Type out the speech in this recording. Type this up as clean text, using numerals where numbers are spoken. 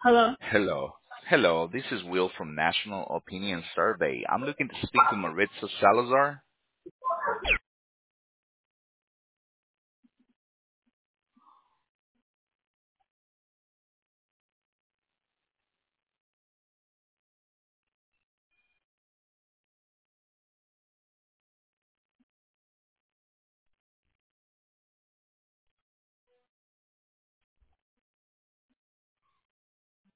Hello. Hello. Hello, this is Will from National Opinion Survey. I'm looking to speak to Maritza Salazar.